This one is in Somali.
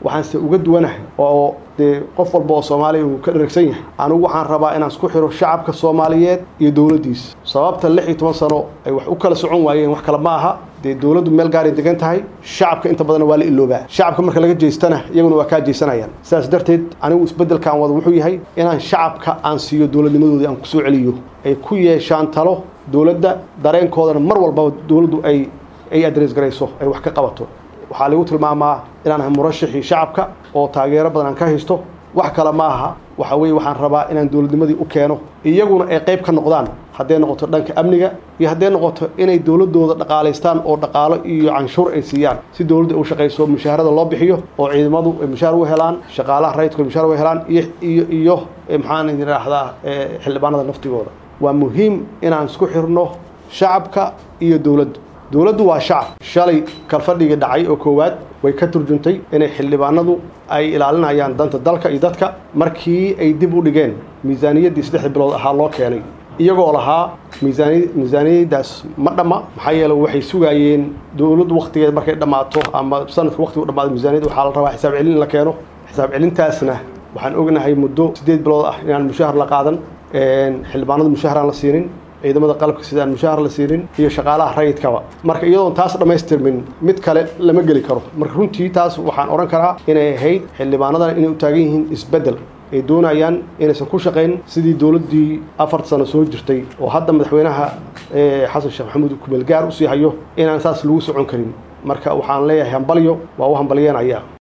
waxaanse uga duwanahay oo qof walba oo Soomaali uu ka dharagsan yahay anigu waxaan rabaa inaan isku xiro shacabka Soomaaliyeed iyo dawladdiisa sababta 16 sano ay wax u kala socon waayeen wax kala ma aha dawladdu meel gaar ah degan tahay shacabka inta badan waa la iloobaa shacabka marka laga jeestana iyaguna waa ka jeesanayaan sidaas darteed anigu isbedelkan wada wuxuu yahay inaan shacabka aan siiyo dawladnimadoodii aan ku soo celiyo ay ku yeeshaan talo dawladda dareenkoodana mar walba dawladdu ay address garayso ay wax ka qabato waxaa lagu tilmaamaa inaan murashaxii shacabka oo taageero badan aan ka haysto wax kala ma aha waxa weey waxaan rabaa inaan dawladnimadii u keeno iyaguna ay qayb ka noqdaan haddii noqoto dhanka amniga iyo haddii noqoto inay dawladooda dhaqaaleystaan oo dhaqaalo iyo canshuur ay siiyaan si dawladdu u shaqeyso mushaharada loo bixiyo oo ciidamadu ay mushaar u helaan shaqaalaha rayidku mushaar u helaan iyo maxaan yiraahdaa xildhibaanada naftigooda waa muhiim inaan isku xirno shacabka iyo dawladdu waa shacab shalay kalfadhiga dhacay oo koowaad way ka turjuntay inay xildhibaanadu ay ilaalinayaan danta dalka iyo dadka markii ay dib u dhigeen miisaaniyadii 3 bilood ahaa loo keenay iyagoo lahaa miisaaniyadaas ma dhama maxaa yeelay waxay sugayeen dawladdu waqtigeed markay dhamaato ama sanadka waqtigu dhamaado miisaaniyada waxaa la rabaa xisaab celin la keeno xisaab celintaasna waxaan ognahay muddo 8 bilood ah inaan mushahar la qaadan xildhibaanadu mushahar aan la siinin ciidamada qalabka sidaan mushahar la siinin iyo shaqaalaha rayidkaba marka iyadoo taas dhameystirmin mid kale lama gali karo marka runtii taas waxaan oran karaa inay ahayd xildhibaanadana inay u taagan yihiin isbedel ay doonayaan inaysan ku shaqeyn sidii dawladdii 4 sano soo jirtay oo hadda madaxweynaha xasan sheekh maxamuud ku meel gaar u sii hayo inaan saas lagu socon karin marka waxaan leeyahay hambalyo waa u hambalyeynaya